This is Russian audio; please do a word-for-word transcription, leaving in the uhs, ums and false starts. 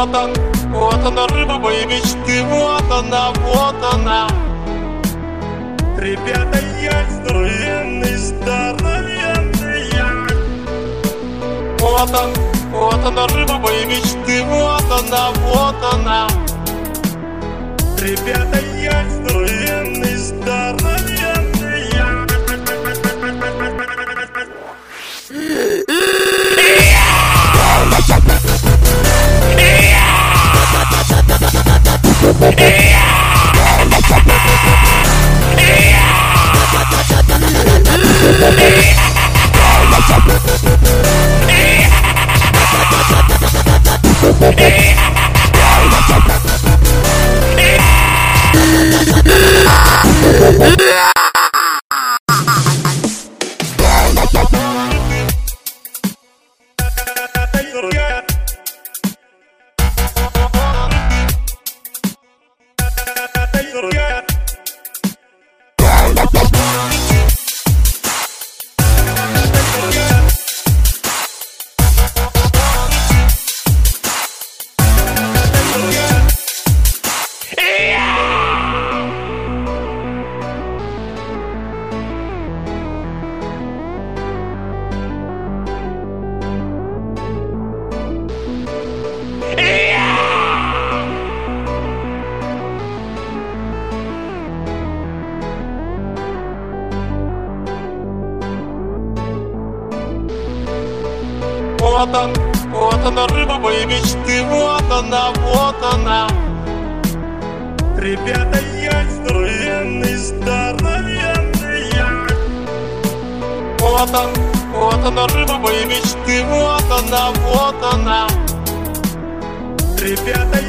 Вот он, вот она, рыба моей мечты. Вот она, вот она. Ребята, я здоровенный, здоровенный я. Вот он, вот она, рыба моей мечты. Вот она, вот она. Ребята, я здоровенный, здоровенный я. Вот он, вот она, рыба моей мечты. Вот она, вот она. Ребята, я здоровенный, здоровенный я. Вот он, вот она, рыба моей мечты. Вот она, вот она. Ребята,